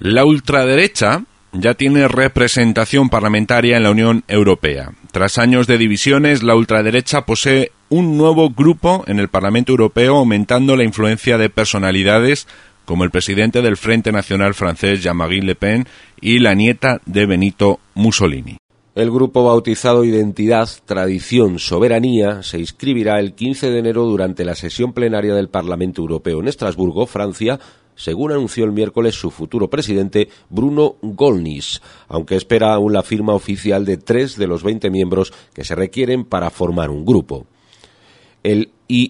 La ultraderecha ya tiene representación parlamentaria en la Unión Europea. Tras años de divisiones, la ultraderecha posee un nuevo grupo en el Parlamento Europeo, aumentando la influencia de personalidades como el presidente del Frente Nacional francés, Jean-Marie Le Pen, y la nieta de Benito Mussolini. El grupo bautizado Identidad, Tradición, Soberanía se inscribirá el 15 de enero durante la sesión plenaria del Parlamento Europeo en Estrasburgo, Francia, según anunció el miércoles su futuro presidente Bruno Gollnisch, aunque espera aún la firma oficial de 3 de los 20 miembros que se requieren para formar un grupo. El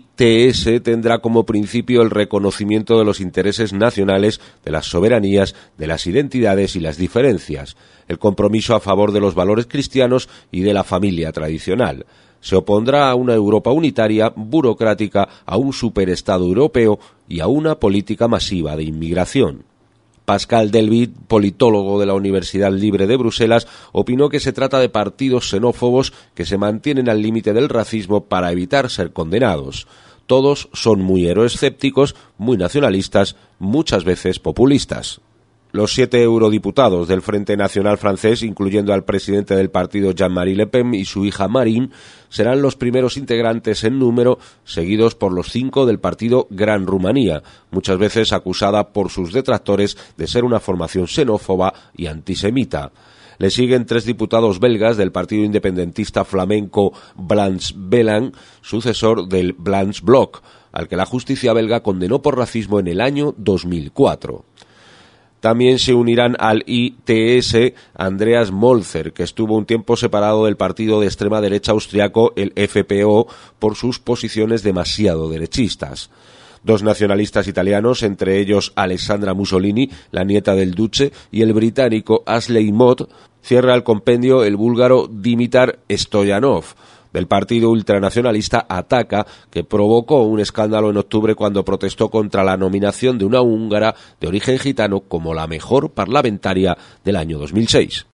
ITS tendrá como principio el reconocimiento de los intereses nacionales, de las soberanías, de las identidades y las diferencias, el compromiso a favor de los valores cristianos y de la familia tradicional. Se opondrá a una Europa unitaria, burocrática, a un superestado europeo y a una política masiva de inmigración. Pascal Delvit, politólogo de la Universidad Libre de Bruselas, opinó que se trata de partidos xenófobos que se mantienen al límite del racismo para evitar ser condenados. Todos son muy euroescépticos, muy nacionalistas, muchas veces populistas. Los 7 eurodiputados del Frente Nacional francés, incluyendo al presidente del partido Jean-Marie Le Pen y su hija Marine, serán los primeros integrantes en número, seguidos por los 5 del partido Gran Rumanía, muchas veces acusada por sus detractores de ser una formación xenófoba y antisemita. Le siguen 3 diputados belgas del partido independentista flamenco Blancs Belang, sucesor del Blancs Bloc, al que la justicia belga condenó por racismo en el año 2004. También se unirán al ITS Andreas Molzer, que estuvo un tiempo separado del partido de extrema derecha austriaco, el FPO, por sus posiciones demasiado derechistas. 2 nacionalistas italianos, entre ellos Alessandra Mussolini, la nieta del duce, y el británico Ashley Mott, cierra el compendio el búlgaro Dimitar Stoyanov, del partido ultranacionalista Ataka, que provocó un escándalo en octubre cuando protestó contra la nominación de una húngara de origen gitano como la mejor parlamentaria del año 2006.